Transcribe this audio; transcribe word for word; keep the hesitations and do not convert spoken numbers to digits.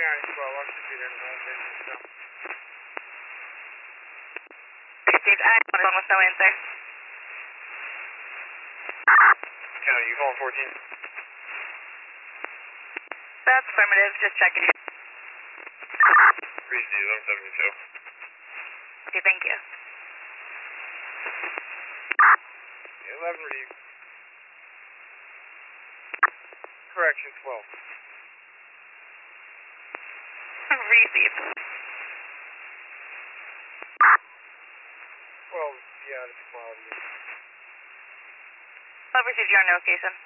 nine twelve, I should be there in a minute. So. Steve, I have one with no answer. County, you calling fourteen? That's affirmative, just checking. Reach the eleven seventy-two. Okay, thank you. eleven read. Correction, twelve. Received. twelve, yeah, it's quality. I'll receive your notification.